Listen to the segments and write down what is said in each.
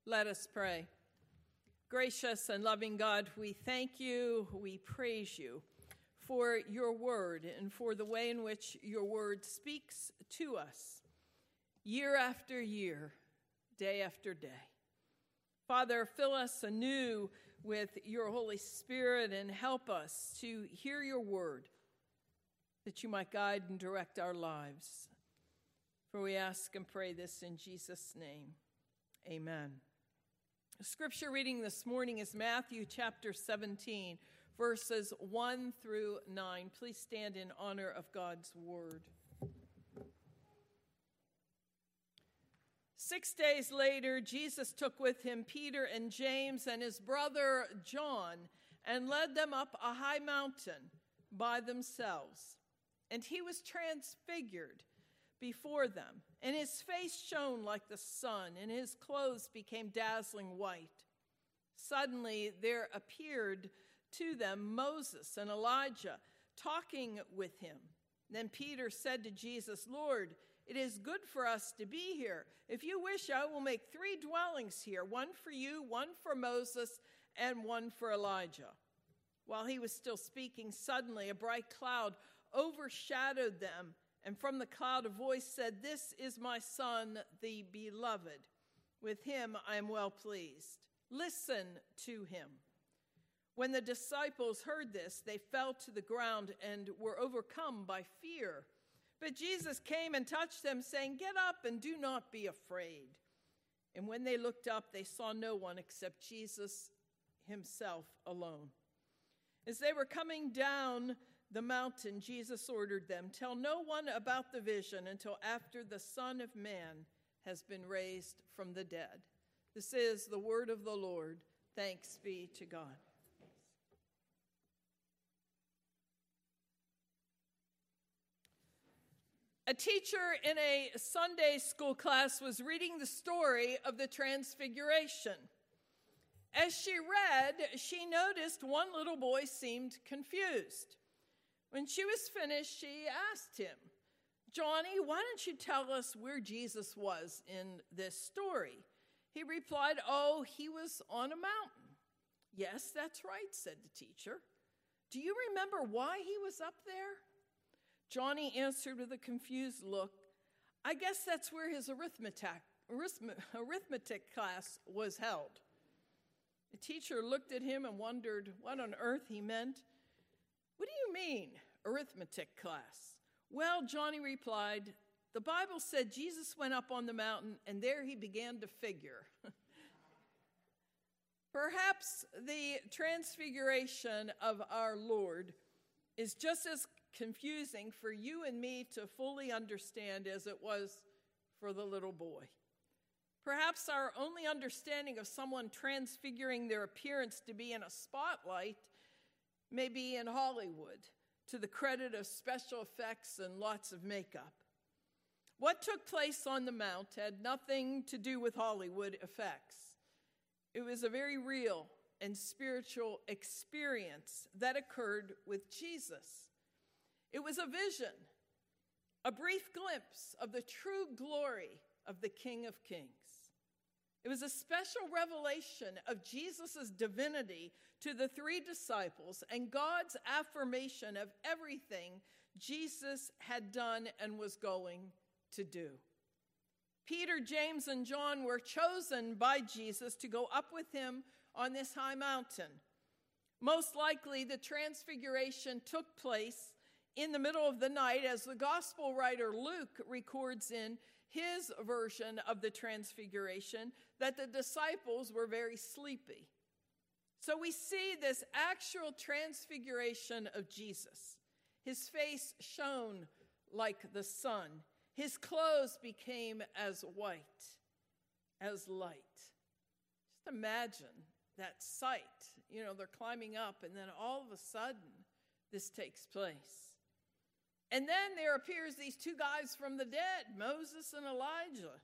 Let us pray. Gracious and loving God, we thank you, we praise you for your word and for the way in which your word speaks to us year after year, day after day. Father, fill us anew with your Holy Spirit and help us to hear your word, that you might guide and direct our lives. For we ask and pray this in Jesus' name. Amen. The scripture reading this morning is Matthew chapter 17, verses 1 through 9. Please stand in honor of God's word. 6 days later, Jesus took with him Peter and James and his brother John and led them up a high mountain by themselves. And he was transfigured before them, and his face shone like the sun, and his clothes became dazzling white. Suddenly there appeared to them Moses and Elijah talking with him. Then Peter said to Jesus, "Lord, it is good for us to be here. If you wish, I will make 3 dwellings here, one for you, one for Moses, and one for Elijah." While he was still speaking, suddenly a bright cloud overshadowed them, and from the cloud a voice said, "This is my son, the beloved. With him I am well pleased. Listen to him." When the disciples heard this, they fell to the ground and were overcome by fear. But Jesus came and touched them, saying, "Get up and do not be afraid." And when they looked up, they saw no one except Jesus himself alone. As they were coming down the mountain, Jesus ordered them, "Tell no one about the vision until after the Son of Man has been raised from the dead." This is the word of the Lord. Thanks be to God. A teacher in a Sunday school class was reading the story of the Transfiguration. As she read, she noticed one little boy seemed confused. When she was finished, she asked him, "Johnny, why don't you tell us where Jesus was in this story?" He replied, "Oh, he was on a mountain." "Yes, that's right," said the teacher. "Do you remember why he was up there?" Johnny answered with a confused look, "I guess that's where his arithmetic class was held." The teacher looked at him and wondered what on earth he meant. "What do you mean, arithmetic class?" "Well," Johnny replied, "the Bible said Jesus went up on the mountain and there he began to figure." Perhaps the transfiguration of our Lord is just as confusing for you and me to fully understand as it was for the little boy. Perhaps our only understanding of someone transfiguring their appearance to be in a spotlight may be in Hollywood, to the credit of special effects and lots of makeup. What took place on the Mount had nothing to do with Hollywood effects. It was a very real and spiritual experience that occurred with Jesus. It was a vision, a brief glimpse of the true glory of the King of Kings. It was a special revelation of Jesus' divinity to the 3 disciples and God's affirmation of everything Jesus had done and was going to do. Peter, James, and John were chosen by Jesus to go up with him on this high mountain. Most likely, the transfiguration took place in the middle of the night, as the gospel writer Luke records in his version of the transfiguration that the disciples were very sleepy. So we see this actual transfiguration of Jesus. His face shone like the sun. His clothes became as white as light. Just imagine that sight. You know, they're climbing up, and then all of a sudden, this takes place. And then there appears these 2 guys from the dead, Moses and Elijah.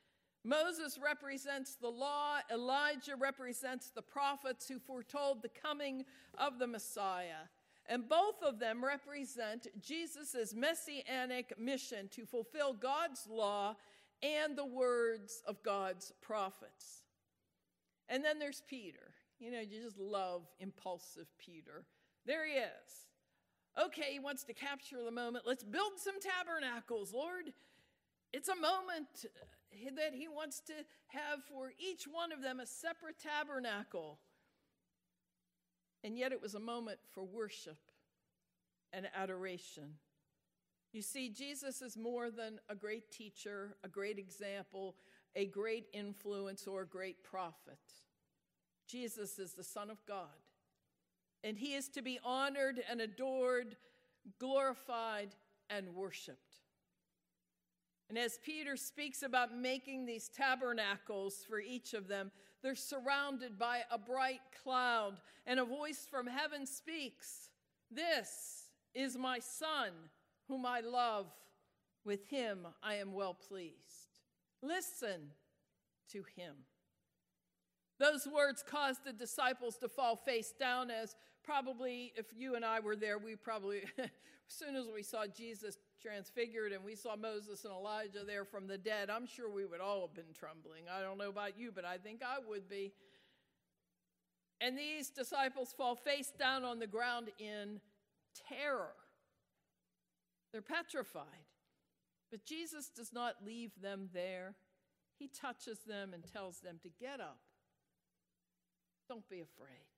Moses represents the law. Elijah represents the prophets who foretold the coming of the Messiah. And both of them represent Jesus' messianic mission to fulfill God's law and the words of God's prophets. And then there's Peter. You just love impulsive Peter. There he is. Okay, he wants to capture the moment. Let's build some tabernacles, Lord. It's a moment that he wants to have for each one of them a separate tabernacle. And yet it was a moment for worship and adoration. You see, Jesus is more than a great teacher, a great example, a great influence, or a great prophet. Jesus is the Son of God, and he is to be honored and adored, glorified, and worshiped. And as Peter speaks about making these tabernacles for each of them, they're surrounded by a bright cloud, and a voice from heaven speaks, "This is my Son, whom I love. With him I am well pleased. Listen to him." Those words caused the disciples to fall face down, as probably if you and I were there, we probably, as soon as we saw Jesus transfigured and we saw Moses and Elijah there from the dead, I'm sure we would all have been trembling. I don't know about you, but I think I would be. And these disciples fall face down on the ground in terror. They're petrified. But Jesus does not leave them there. He touches them and tells them to get up. Don't be afraid.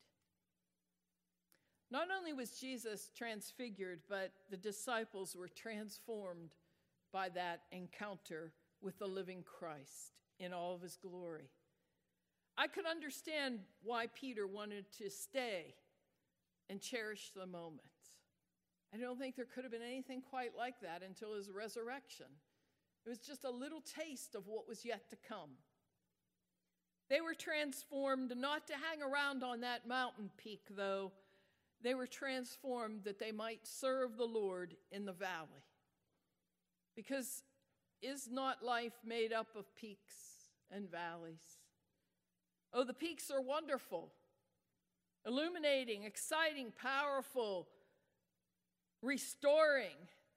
Not only was Jesus transfigured, but the disciples were transformed by that encounter with the living Christ in all of his glory. I could understand why Peter wanted to stay and cherish the moment. I don't think there could have been anything quite like that until his resurrection. It was just a little taste of what was yet to come. They were transformed not to hang around on that mountain peak, though. They were transformed that they might serve the Lord in the valley. Because is not life made up of peaks and valleys? Oh, the peaks are wonderful, illuminating, exciting, powerful, restoring.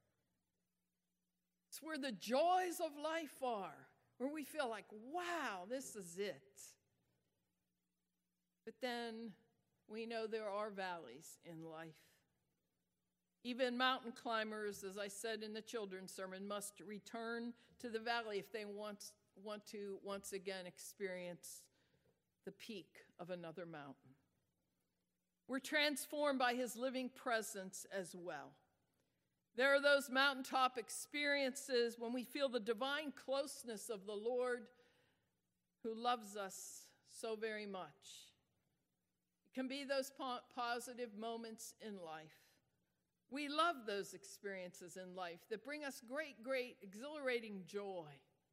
It's where the joys of life are, where we feel like, wow, this is it. But then we know there are valleys in life. Even mountain climbers, as I said in the children's sermon, must return to the valley if they want to once again experience the peak of another mountain. We're transformed by his living presence as well. There are those mountaintop experiences when we feel the divine closeness of the Lord who loves us so very much. It can be those positive moments in life. We love those experiences in life that bring us great, exhilarating joy.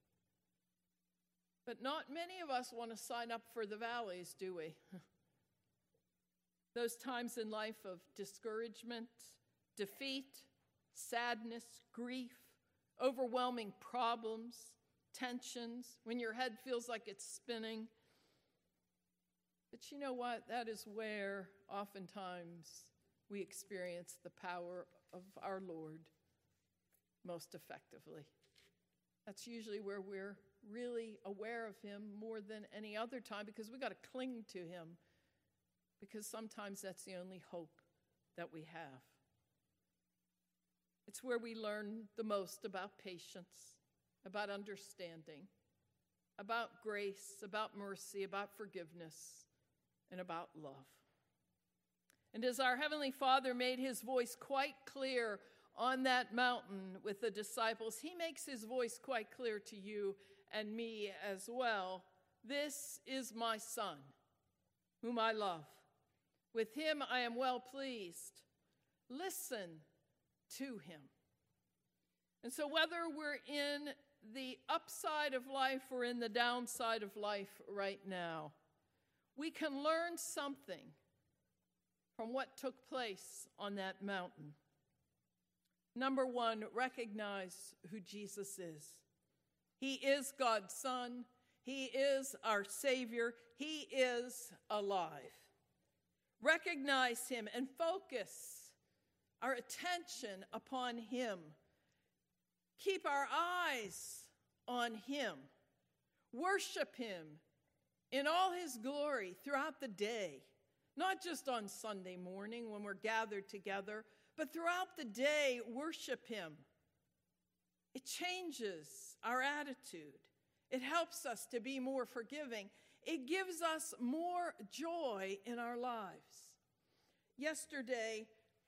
But not many of us want to sign up for the valleys, do we? Those times in life of discouragement, defeat, sadness, grief, overwhelming problems, tensions, when your head feels like it's spinning. But you know what? That is where oftentimes we experience the power of our Lord most effectively. That's usually where we're really aware of him more than any other time, because we got to cling to him, because sometimes that's the only hope that we have. It's where we learn the most about patience, about understanding, about grace, about mercy, about forgiveness, and about love. And as our Heavenly Father made his voice quite clear on that mountain with the disciples, he makes his voice quite clear to you and me as well. This is my Son, whom I love. With him I am well pleased. Listen to him. And so whether we're in the upside of life or in the downside of life right now, we can learn something from what took place on that mountain. Number one, recognize who Jesus is. He is God's Son. He is our Savior. He is alive. Recognize him and focus our attention upon him. Keep our eyes on him. Worship him in all his glory throughout the day, not just on Sunday morning when we're gathered together, but throughout the day, worship him. It changes our attitude. It helps us to be more forgiving. It gives us more joy in our lives. Yesterday,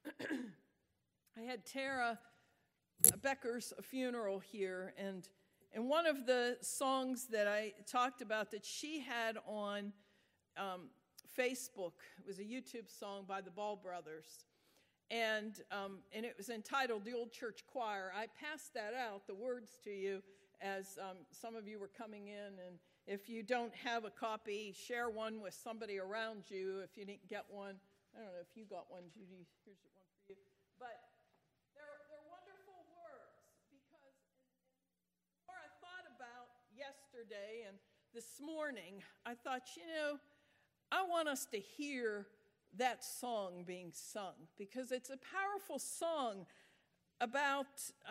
I had Tara Becker's funeral here, and one of the songs that I talked about that she had on Facebook, it was a YouTube song by the Ball Brothers, and it was entitled "The Old Church Choir." I passed that out, the words to you, as some of you were coming in, and if you don't have a copy, share one with somebody around you. If you didn't get one, I don't know if you got one, Judy. Here's one for you. But they're wonderful words, because the more I thought about yesterday and this morning, I thought, I want us to hear that song being sung, because it's a powerful song about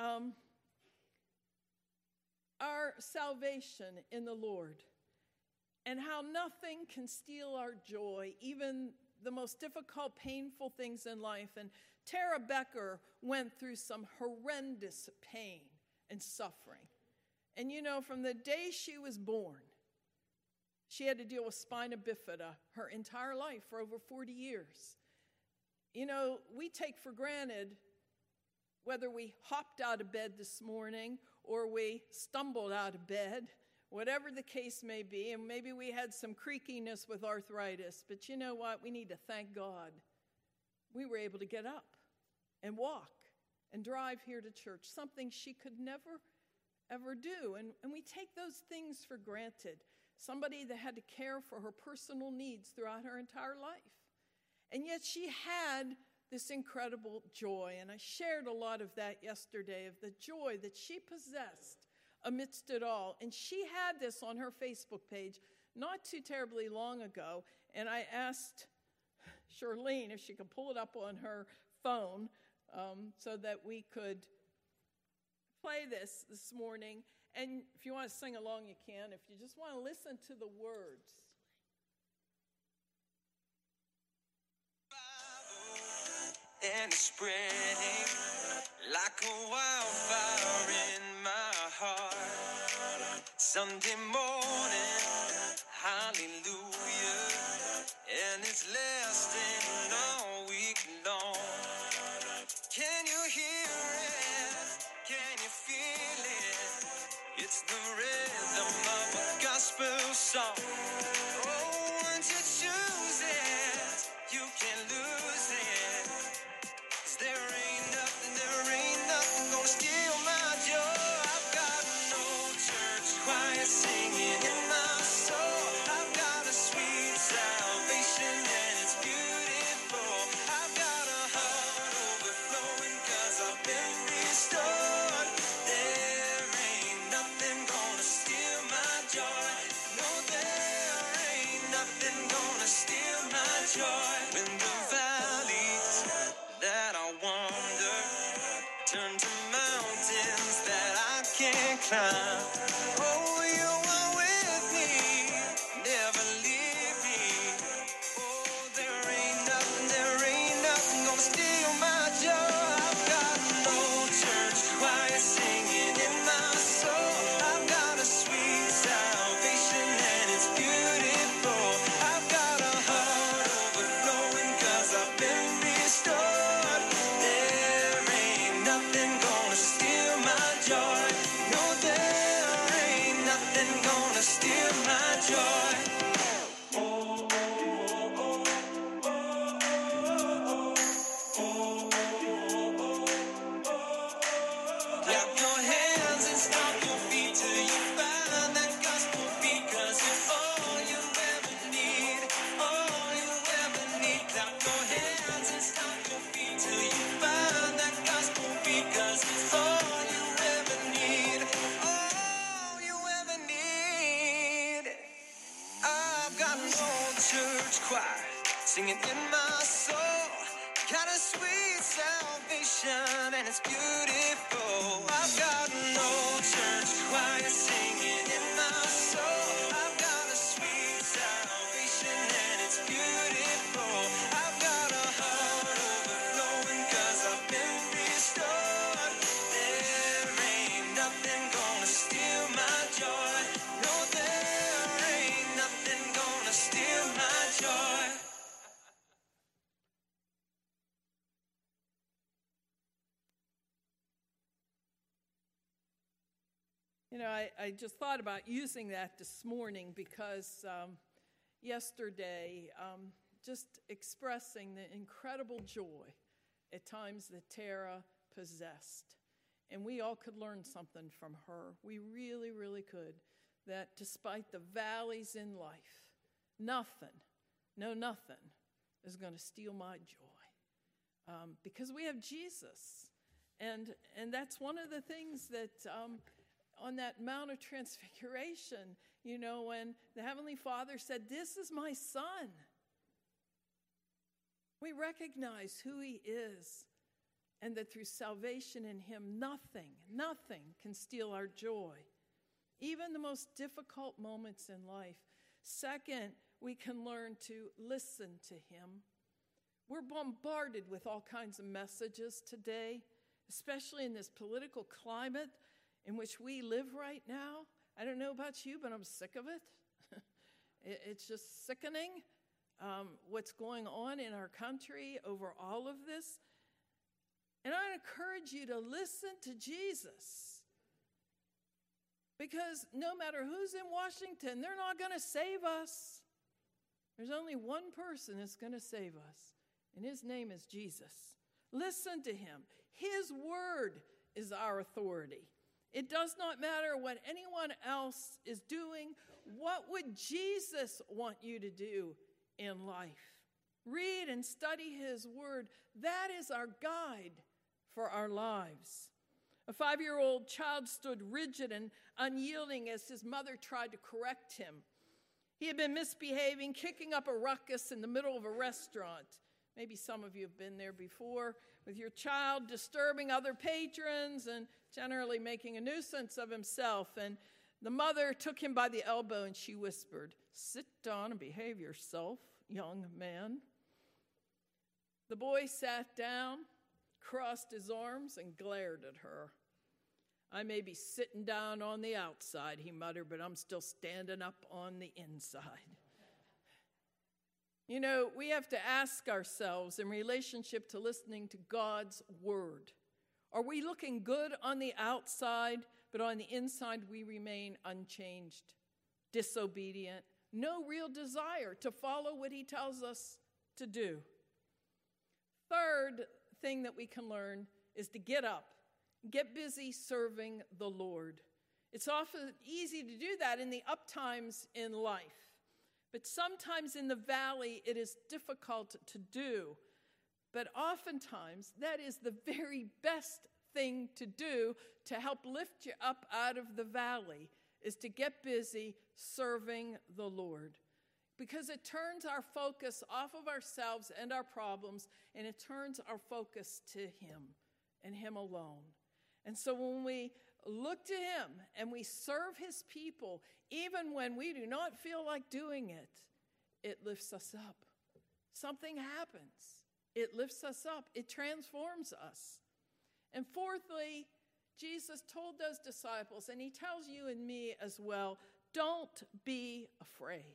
our salvation in the Lord and how nothing can steal our joy, even the most difficult, painful things in life. And Tara Becker went through some horrendous pain and suffering. And from the day she was born, she had to deal with spina bifida her entire life for over 40 years. We take for granted whether we hopped out of bed this morning or we stumbled out of bed, whatever the case may be, and maybe we had some creakiness with arthritis, but you know what? We need to thank God we were able to get up and walk and drive here to church, something she could never, ever do. And we take those things for granted. Somebody that had to care for her personal needs throughout her entire life. And yet she had this incredible joy, and I shared a lot of that yesterday, of the joy that she possessed amidst it all. And she had this on her Facebook page not too terribly long ago, and I asked Charlene if she could pull it up on her phone so that we could play this morning. And if you want to sing along, you can. If you just want to listen to the words. And it's spreading like a wildfire in my heart. Sunday morning, hallelujah, and it's lasting all week long. Can you hear it? Can you feel it? It's the rhythm of a gospel song. Oh, once you choose it, you can't lose it. There ain't nothing gonna steal my joy. I've got an old church choir singing in my soul. I've got a sweet salvation and it's beautiful. I've got a heart overflowing 'cause I've been restored. There ain't nothing gonna steal my joy. No, there ain't nothing gonna steal my joy. When the valleys that I wander turn to mountains that I can't climb. Oh, you are with me, never leave me. Oh, there ain't nothing gonna steal my joy. I've got an old church choir singing in my soul. I've got a sweet salvation and it's beautiful. I've got a heart overflowing 'cause I've been restored. There ain't nothing gonna steal my joy. No, there ain't nothing gonna steal my joy. Clap your hands and stomp your feet till you find that gospel beat. 'Cause it's all you ever need, all you ever need. Clap your hands and stomp your feet till you find that gospel beat. 'Cause it's all you ever need, all you ever need. I've got an old church choir singing in my soul. Got a sweet salvation and it's beautiful. I've got an old church choir singing in my soul. I've got a sweet salvation. I just thought about using that this morning because yesterday, just expressing the incredible joy at times that Tara possessed. And we all could learn something from her. We really, really could. That despite the valleys in life, nothing is going to steal my joy. Because we have Jesus. And that's one of the things that on that Mount of Transfiguration, when the Heavenly Father said, "This is my Son," we recognize who He is, and that through salvation in Him, nothing can steal our joy, even the most difficult moments in life. Second, we can learn to listen to Him. We're bombarded with all kinds of messages today, especially in this political climate in which we live right now. I don't know about you, but I'm sick of it. It's just sickening what's going on in our country over all of this. And I encourage you to listen to Jesus. Because no matter who's in Washington, they're not going to save us. There's only one person that's going to save us, and His name is Jesus. Listen to Him. His word is our authority. It does not matter what anyone else is doing. What would Jesus want you to do in life? Read and study His word. That is our guide for our lives. A 5-year-old child stood rigid and unyielding as his mother tried to correct him. He had been misbehaving, kicking up a ruckus in the middle of a restaurant. Maybe some of you have been there before, with your child disturbing other patrons and generally making a nuisance of himself. And the mother took him by the elbow and she whispered, "Sit down and behave yourself, young man." The boy sat down, crossed his arms, and glared at her. "I may be sitting down on the outside," he muttered, "but I'm still standing up on the inside." We have to ask ourselves in relationship to listening to God's word, are we looking good on the outside, but on the inside we remain unchanged, disobedient, no real desire to follow what He tells us to do? Third thing that we can learn is to get up, get busy serving the Lord. It's often easy to do that in the up times in life. But sometimes in the valley, it is difficult to do. But oftentimes, that is the very best thing to do to help lift you up out of the valley, is to get busy serving the Lord. Because it turns our focus off of ourselves and our problems, and it turns our focus to Him and Him alone. And so when we look to Him and we serve His people, even when we do not feel like doing it, it lifts us up. Something happens. It lifts us up. It transforms us. And fourthly, Jesus told those disciples, and He tells you and me as well, don't be afraid.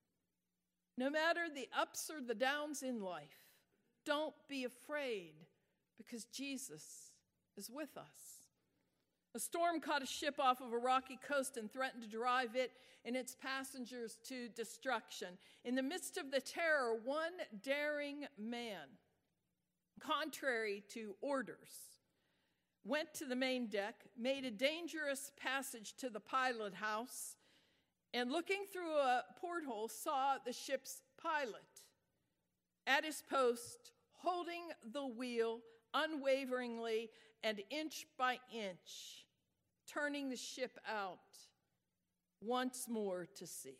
No matter the ups or the downs in life, don't be afraid, because Jesus is with us. A storm caught a ship off of a rocky coast and threatened to drive it and its passengers to destruction. In the midst of the terror, one daring man, contrary to orders, went to the main deck, made a dangerous passage to the pilot house, and looking through a porthole, saw the ship's pilot at his post, holding the wheel unwaveringly and inch by inch, turning the ship out once more to sea.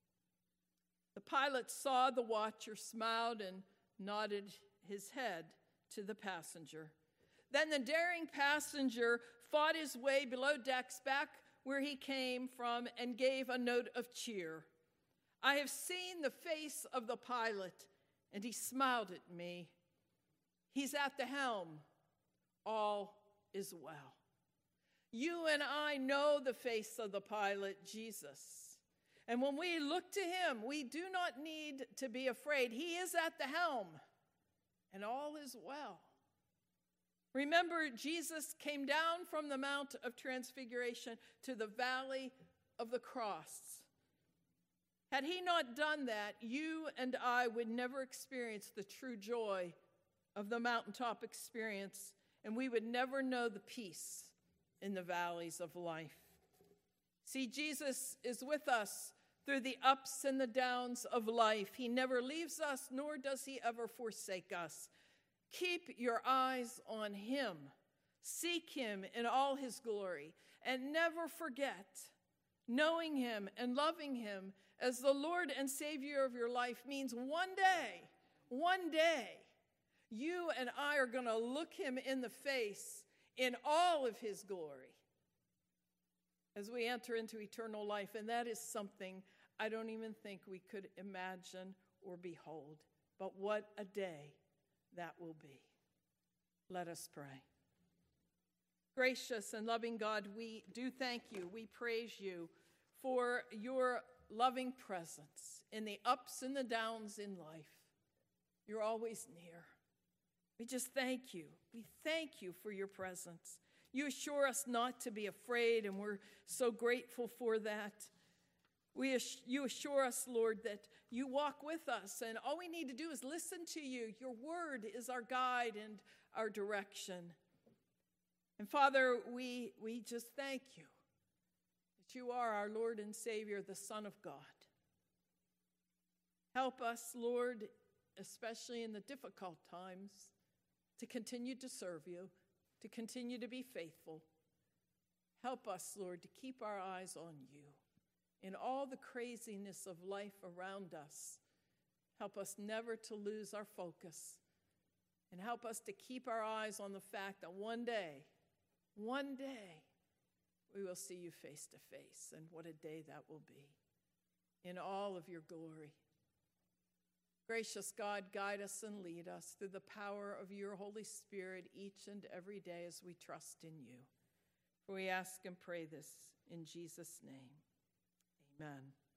The pilot saw the watcher, smiled, and nodded his head to the passenger. Then the daring passenger fought his way below decks back where he came from and gave a note of cheer. "I have seen the face of the pilot, and he smiled at me. He's at the helm. All is well." You and I know the face of the pilot, Jesus. And when we look to Him, we do not need to be afraid. He is at the helm, and all is well. Remember, Jesus came down from the Mount of Transfiguration to the valley of the cross. Had he not done that, you and I would never experience the true joy of the mountaintop experience, and we would never know the peace in the valleys of life. See, Jesus is with us through the ups and the downs of life. He never leaves us, nor does he ever forsake us. Keep your eyes on him. Seek him in all his glory, and never forget knowing him and loving him as the Lord and Savior of your life means one day, you and I are going to look him in the face in all of his glory as we enter into eternal life. And that is something I don't even think we could imagine or behold. But what a day that will be. Let us pray. Gracious and loving God, we do thank you. We praise you for your loving presence in the ups and the downs in life. You're always near. We just thank you. We thank you for your presence. You assure us not to be afraid, and we're so grateful for that. You assure us, Lord, that you walk with us, and all we need to do is listen to you. Your word is our guide and our direction. And Father, we just thank you that you are our Lord and Savior, the Son of God. Help us, Lord, especially in the difficult times, to continue to serve you, to continue to be faithful. Help us, Lord, to keep our eyes on you. In all the craziness of life around us, help us never to lose our focus, and help us to keep our eyes on the fact that one day, we will see you face to face, and what a day that will be, in all of your glory. Gracious God, guide us and lead us through the power of your Holy Spirit each and every day as we trust in you. For we ask and pray this in Jesus' name. Amen.